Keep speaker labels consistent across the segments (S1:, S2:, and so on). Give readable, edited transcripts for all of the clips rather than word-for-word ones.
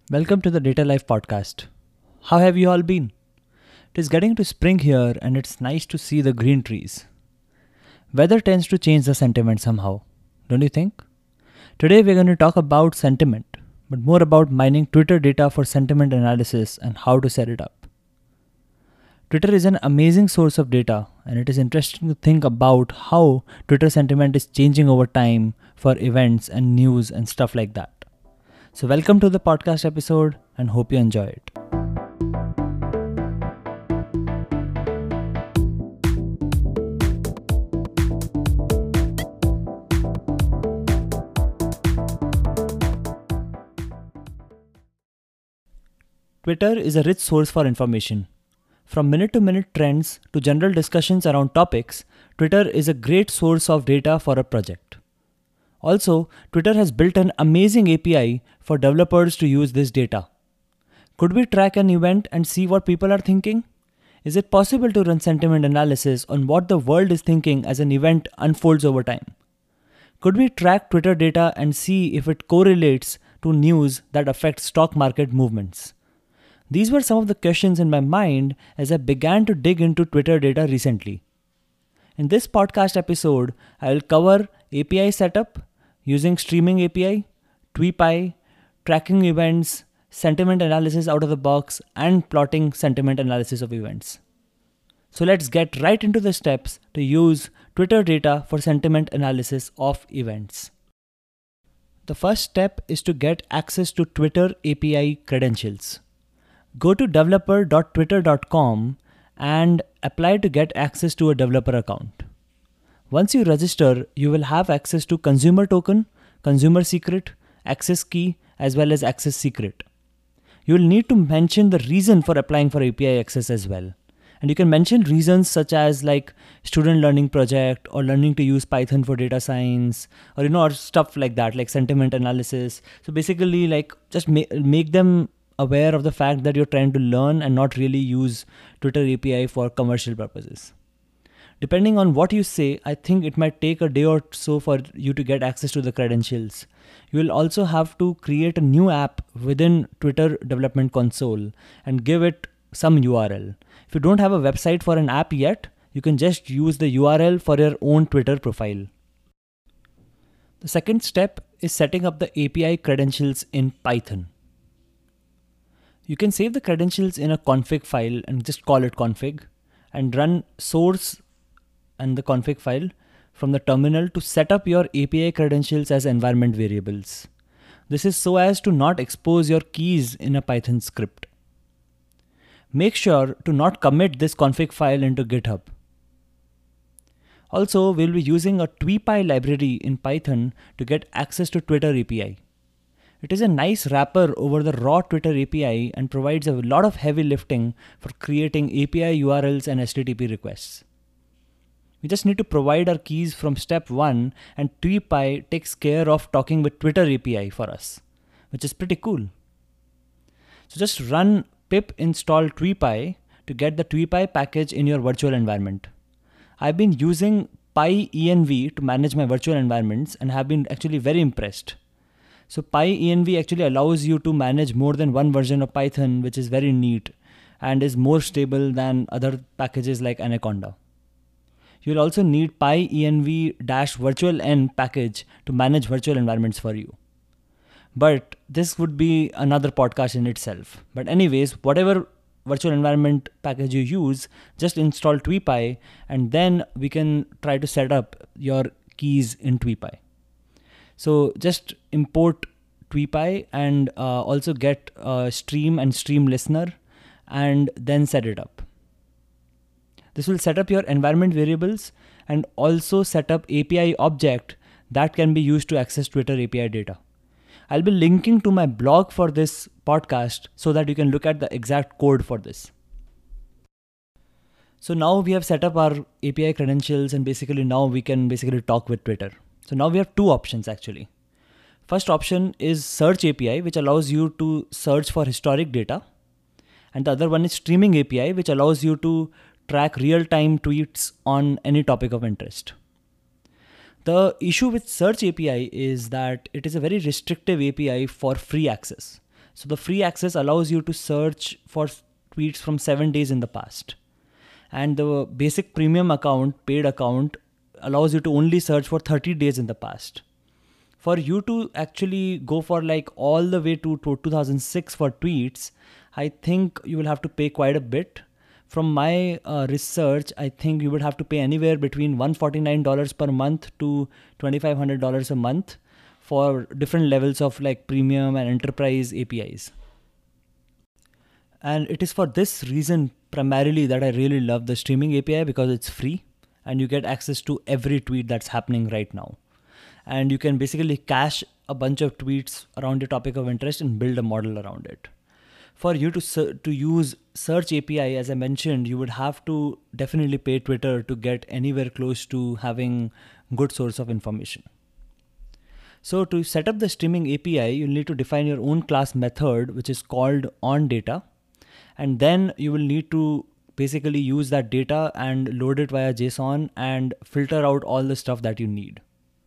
S1: Welcome to the Data Life podcast. How have you all been? It is getting to spring here and it's nice to see the green trees. Weather tends to change the sentiment somehow, don't you think? Today we're going to talk about sentiment, but more about mining Twitter data for sentiment analysis and how to set it up. Twitter is an amazing source of data, and it is interesting to think about how Twitter sentiment is changing over time for events and news and stuff like that. So welcome to the podcast episode and hope you enjoy it. Twitter is a rich source for information. From minute-to-minute trends to general discussions around topics, Twitter is a great source of data for a project. Also, Twitter has built an amazing API for developers to use this data. Could we track an event and see what people are thinking? Is it possible to run sentiment analysis on what the world is thinking as an event unfolds over time? Could we track Twitter data and see if it correlates to news that affects stock market movements? These were some of the questions in my mind as I began to dig into Twitter data recently. In this podcast episode, I will cover API setup, using streaming API, TweePie, tracking events, sentiment analysis out of the box, and plotting sentiment analysis of events. So let's get right into the steps to use Twitter data for sentiment analysis of events. The first step is to get access to Twitter API credentials. Go to developer.twitter.com and apply to get access to a developer account. Once you register, you will have access to consumer token, consumer secret, access key, as well as access secret. You will need to mention the reason for applying for API access as well. And you can mention reasons such as like student learning project or learning to use Python for data science or or stuff like that, like sentiment analysis. So basically like just make them aware of the fact that you're trying to learn and not really use Twitter API for commercial purposes. Depending on what you say, I think it might take a day or so for you to get access to the credentials. You will also have to create a new app within Twitter Development Console and give it some URL. If you don't have a website for an app yet, you can just use the URL for your own Twitter profile. The second step is setting up the API credentials in Python. You can save the credentials in a config file and just call it config and run source and the config file from the terminal to set up your API credentials as environment variables. This is so as to not expose your keys in a Python script. Make sure to not commit this config file into GitHub. Also, we'll be using a TweePie library in Python to get access to Twitter API. It is a nice wrapper over the raw Twitter API and provides a lot of heavy lifting for creating API URLs and HTTP requests. We just need to provide our keys from step 1 and TweePie takes care of talking with Twitter API for us, which is pretty cool. So just run pip install TweePie to get the TweePie package in your virtual environment. I've been using PyEnv to manage my virtual environments and have been actually very impressed. So PyEnv actually allows you to manage more than one version of Python, which is very neat and is more stable than other packages like Anaconda. You'll also need PyEnv-virtualenv package to manage virtual environments for you. But this would be another podcast in itself. But anyways, whatever virtual environment package you use, just install TweePie and then we can try to set up your keys in TweePie. So just import TweePie and also get stream and stream listener and then set it up. This will set up your environment variables and also set up API object that can be used to access Twitter API data. I'll be linking to my blog for this podcast so that you can look at the exact code for this. So now we have set up our API credentials and basically now we can talk with Twitter. So now we have two options actually. First option is search API, which allows you to search for historic data. And the other one is streaming API, which allows you to track real-time tweets on any topic of interest. The issue with Search API is that it is a very restrictive API for free access. So the free access allows you to search for tweets from 7 days in the past. And the basic premium account, paid account, allows you to only search for 30 days in the past. For you to actually go for like all the way to 2006 for tweets, I think you will have to pay quite a bit. From my research, I think you would have to pay anywhere between $149 per month to $2,500 a month for different levels of like premium and enterprise APIs. And it is for this reason primarily that I really love the streaming API, because it's free and you get access to every tweet that's happening right now. And you can basically cache a bunch of tweets around your topic of interest and build a model around it. For you to use Search API, as I mentioned, you would have to definitely pay Twitter to get anywhere close to having good source of information. So to set up the streaming API, you'll need to define your own class method, which is called onData. And then you will need to basically use that data and load it via JSON and filter out all the stuff that you need.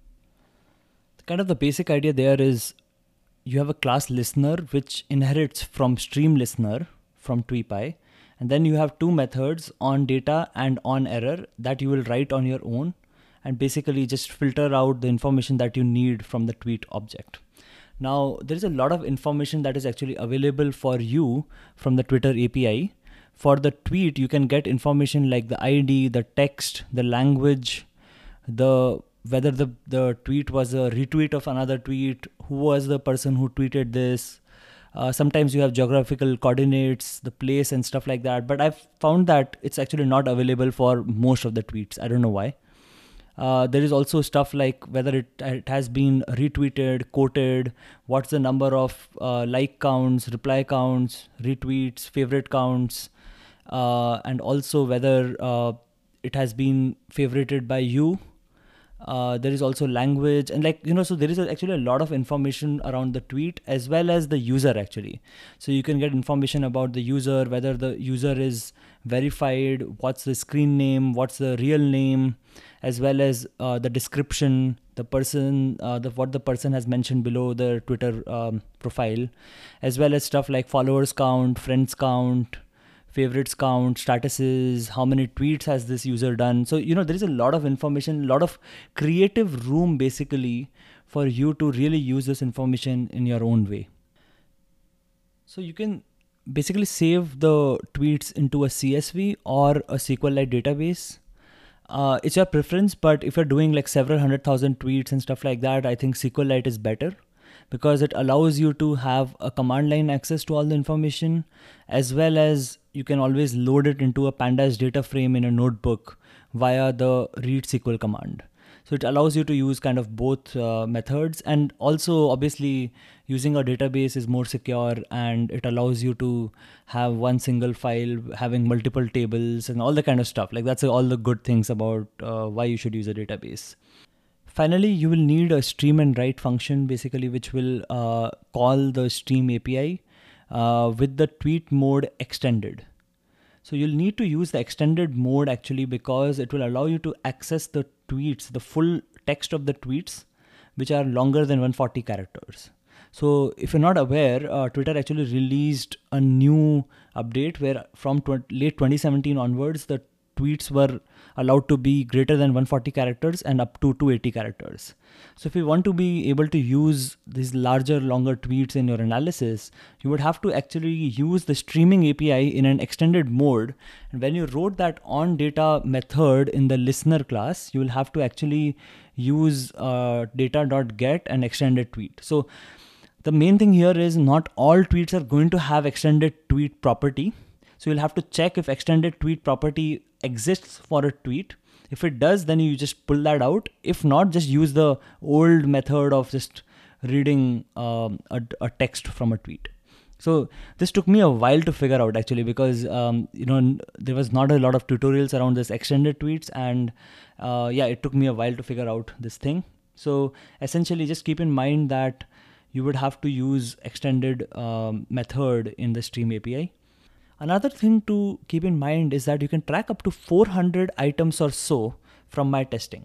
S1: Kind of the basic idea there is you have a class listener which inherits from stream listener from TweePy, and then you have two methods, onData and onError, that you will write on your own and basically just filter out the information that you need from the tweet object. Now there is a lot of information that is actually available for you from the Twitter API. For the tweet, you can get information like the ID, the text, the language, whether the tweet was a retweet of another tweet, who was the person who tweeted this. Sometimes you have geographical coordinates, the place and stuff like that. But I've found that it's actually not available for most of the tweets. I don't know why. There is also stuff like whether it has been retweeted, quoted, what's the number of like counts, reply counts, retweets, favorite counts, and also whether it has been favorited by you. There is also language and so there is actually a lot of information around the tweet as well as the user actually. So you can get information about the user, whether the user is verified, what's the screen name, what's the real name, as well as the description, the person, what the person has mentioned below the Twitter profile, as well as stuff like followers count, friends count, favorites count, statuses, how many tweets has this user done. So, there is a lot of information, a lot of creative room basically for you to really use this information in your own way. So you can basically save the tweets into a CSV or a SQLite database. It's your preference, but if you're doing like several 100,000 tweets and stuff like that, I think SQLite is better, because it allows you to have a command line access to all the information, as well as you can always load it into a pandas data frame in a notebook via the read SQL command. So it allows you to use kind of both methods, and also obviously using a database is more secure, and it allows you to have one single file having multiple tables and all the kind of stuff. Like that's all the good things about why you should use a database. Finally, you will need a stream and write function basically, which will call the stream API with the tweet mode extended. So you'll need to use the extended mode actually, because it will allow you to access the tweets, the full text of the tweets, which are longer than 140 characters. So if you're not aware, Twitter actually released a new update where from late 2017 onwards, the tweets were allowed to be greater than 140 characters and up to 280 characters. So if you want to be able to use these larger, longer tweets in your analysis, you would have to actually use the streaming API in an extended mode. And when you wrote that onData method in the listener class, you will have to actually use data.get an extended tweet. So the main thing here is not all tweets are going to have extended tweet property. So you'll have to check if extended tweet property exists for a tweet. If it does, then you just pull that out. If not, just use the old method of just reading a text from a tweet. So this took me a while to figure out actually, because there was not a lot of tutorials around this extended tweets, and it took me a while to figure out this thing. So essentially just keep in mind that you would have to use extended method in the stream API. Another thing to keep in mind is that you can track up to 400 items or so from my testing.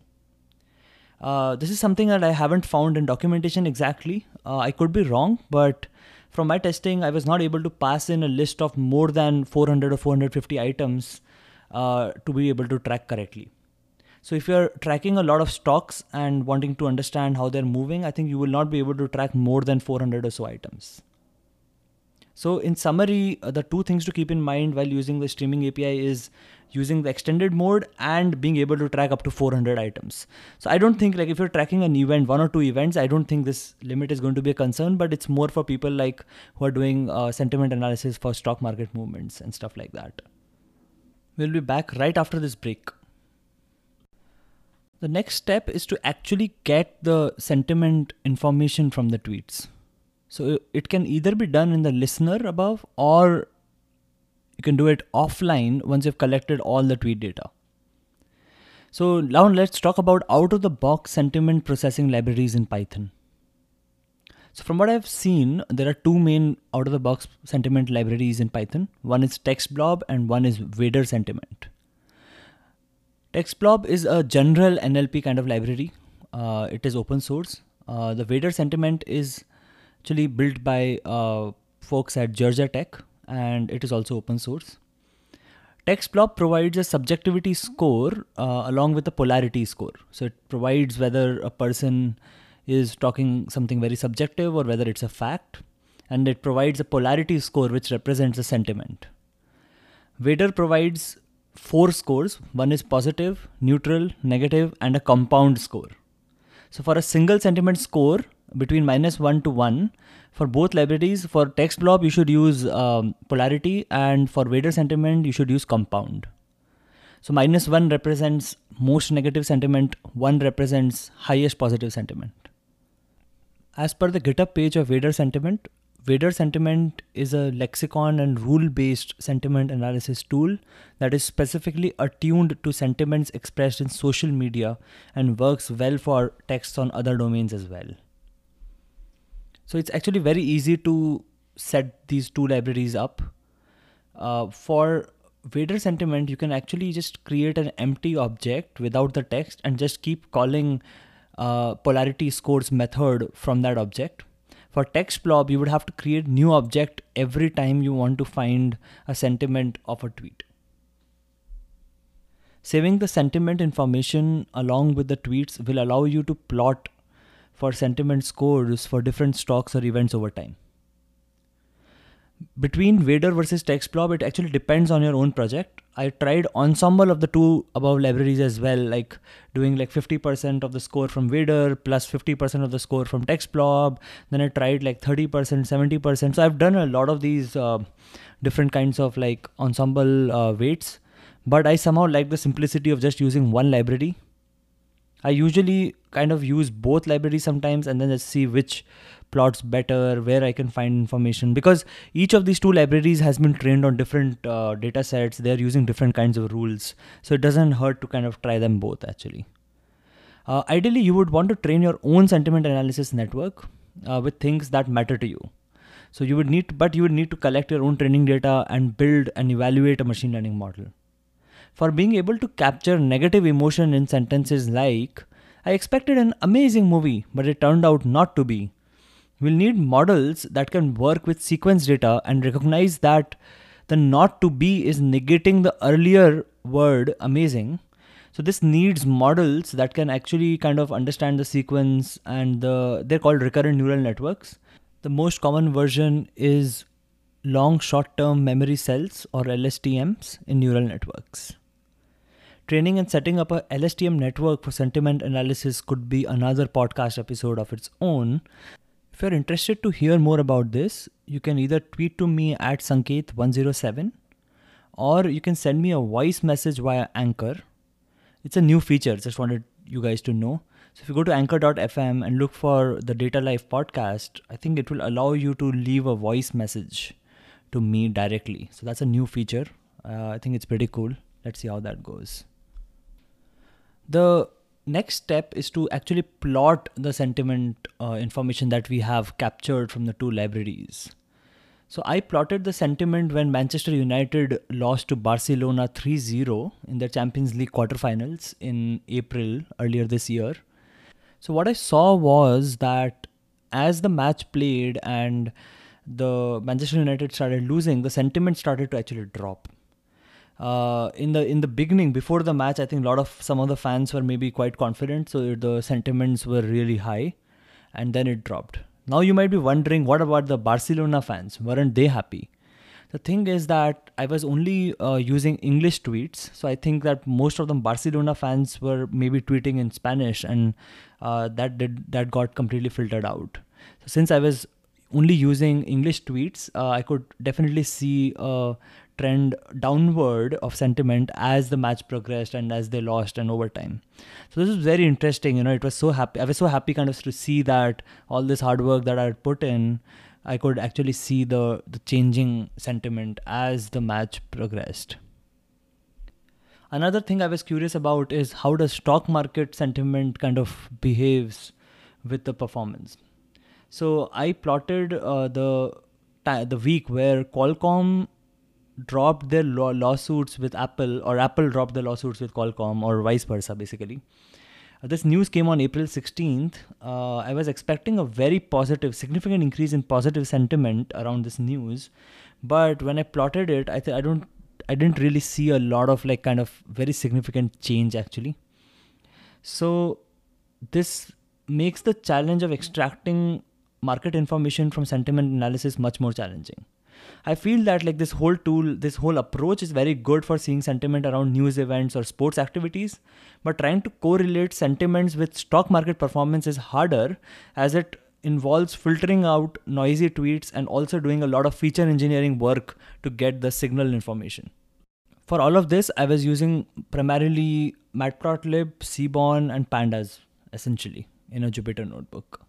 S1: This is something that I haven't found in documentation exactly. I could be wrong, but from my testing, I was not able to pass in a list of more than 400 or 450 items to be able to track correctly. So if you're tracking a lot of stocks and wanting to understand how they're moving, I think you will not be able to track more than 400 or so items. So in summary, the two things to keep in mind while using the streaming API is using the extended mode and being able to track up to 400 items. So I don't think, like, if you're tracking an event, 1 or 2 events, I don't think this limit is going to be a concern, but it's more for people like who are doing sentiment analysis for stock market movements and stuff like that. We'll be back right after this break. The next step is to actually get the sentiment information from the tweets. So it can either be done in the listener above, or you can do it offline once you've collected all the tweet data. So now let's talk about out-of-the-box sentiment processing libraries in Python. So from what I've seen, there are two main out-of-the-box sentiment libraries in Python. One is TextBlob and one is Vader Sentiment. TextBlob is a general NLP kind of library. It is open source. The Vader Sentiment is actually built by folks at Georgia Tech, and it is also open source. TextBlob provides a subjectivity score along with a polarity score. So it provides whether a person is talking something very subjective or whether it's a fact, and it provides a polarity score which represents a sentiment. Vader provides 4 scores. One is positive, neutral, negative, and a compound score. So for a single sentiment score between -1 to 1, for both libraries, for TextBlob you should use polarity, and for Vader Sentiment you should use compound. So -1 represents most negative sentiment, 1 represents highest positive sentiment. As per the GitHub page of Vader Sentiment is a lexicon and rule-based sentiment analysis tool that is specifically attuned to sentiments expressed in social media and works well for texts on other domains as well. So it's actually very easy to set these two libraries up. For Vader Sentiment, you can actually just create an empty object without the text and just keep calling polarity scores method from that object. For TextBlob, you would have to create new object every time you want to find a sentiment of a tweet. Saving the sentiment information along with the tweets will allow you to plot for sentiment scores for different stocks or events over time. Between Vader versus TextBlob, it actually depends on your own project. I tried ensemble of the two above libraries as well, like doing like 50% of the score from Vader plus 50% of the score from TextBlob. Then I tried like 30%, 70%. So I've done a lot of these different kinds of like ensemble weights, but I somehow like the simplicity of just using one library. I usually kind of use both libraries sometimes and then just see which plots better, where I can find information, because each of these two libraries has been trained on different data sets. They're using different kinds of rules. So it doesn't hurt to kind of try them both actually. Ideally, you would want to train your own sentiment analysis network with things that matter to you. So you would need to collect your own training data and build and evaluate a machine learning model. For being able to capture negative emotion in sentences like, I expected an amazing movie, but it turned out not to be, we'll need models that can work with sequence data and recognize that the not to be is negating the earlier word amazing. So this needs models that can actually kind of understand the sequence, and they're called recurrent neural networks. The most common version is long short-term memory cells, or LSTMs, in neural networks. Training and setting up a LSTM network for sentiment analysis could be another podcast episode of its own. If you're interested to hear more about this, you can either tweet to me at Sanket107, or you can send me a voice message via Anchor. It's a new feature, just wanted you guys to know. So if you go to anchor.fm and look for the Data Life podcast, I think it will allow you to leave a voice message to me directly. So that's a new feature. I think it's pretty cool. Let's see how that goes. The next step is to actually plot the sentiment information that we have captured from the two libraries. So I plotted the sentiment when Manchester United lost to Barcelona 3-0 in their Champions League quarterfinals in April earlier this year. So what I saw was that as the match played and the Manchester United started losing, the sentiment started to actually drop. In the beginning, before the match, I think some of the fans were maybe quite confident, so the sentiments were really high, and then it dropped. Now you might be wondering, what about the Barcelona fans? Weren't they happy? The thing is that I was only using English tweets, so I think that most of the Barcelona fans were maybe tweeting in Spanish, and that got completely filtered out. So since I was only using English tweets, I could definitely see a trend downward of sentiment as the match progressed and as they lost and over time. So this is very interesting. I was so happy kind of to see that all this hard work that I had put in, I could actually see the changing sentiment as the match progressed. Another thing I was curious about is how the stock market sentiment kind of behaves with the performance. So I plotted the week where Qualcomm dropped their lawsuits with Apple, or Apple dropped their lawsuits with Qualcomm, or vice versa, basically. This news came on April 16th. I was expecting a very positive, significant increase in positive sentiment around this news, but when I plotted it, I didn't really see a lot of kind of very significant change actually. So this makes the challenge of extracting market information from sentiment analysis much more challenging. I feel that this whole approach is very good for seeing sentiment around news events or sports activities, but trying to correlate sentiments with stock market performance is harder, as it involves filtering out noisy tweets and also doing a lot of feature engineering work to get the signal information. For all of this, I was using primarily Matplotlib, Seaborn, and Pandas, essentially, in a Jupyter notebook.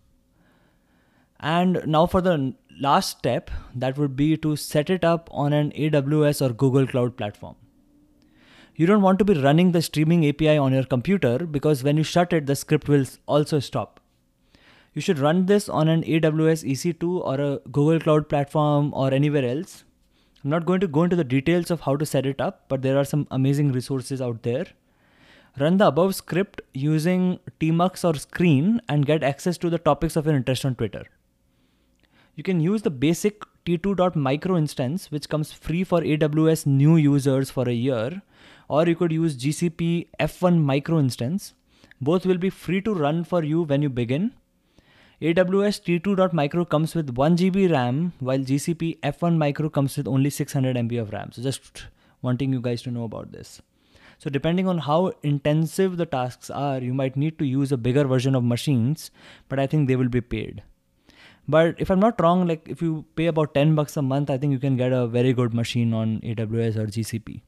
S1: And now for the last step, that would be to set it up on an AWS or Google Cloud platform. You don't want to be running the streaming API on your computer, because when you shut it, the script will also stop. You should run this on an AWS EC2 or a Google Cloud platform or anywhere else. I'm not going to go into the details of how to set it up, but there are some amazing resources out there. Run the above script using tmux or Screen and get access to the topics of your interest on Twitter. You can use the basic t2.micro instance, which comes free for AWS new users for a year, or you could use GCP F1 micro instance. Both will be free to run for you when you begin. AWS t2.micro comes with 1 GB RAM, while GCP F1 micro comes with only 600 MB of RAM. So just wanting you guys to know about this. So depending on how intensive the tasks are, you might need to use a bigger version of machines, but I think they will be paid. But if I'm not wrong, if you pay about $10 a month, I think you can get a very good machine on AWS or GCP.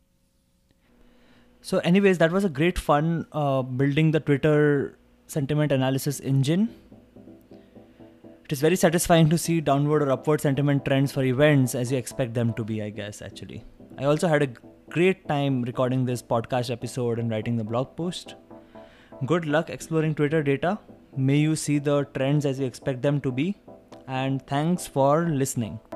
S1: So anyways, that was a great fun building the Twitter sentiment analysis engine. It is very satisfying to see downward or upward sentiment trends for events as you expect them to be, I guess, actually. I also had a great time recording this podcast episode and writing the blog post. Good luck exploring Twitter data. May you see the trends as you expect them to be. And thanks for listening.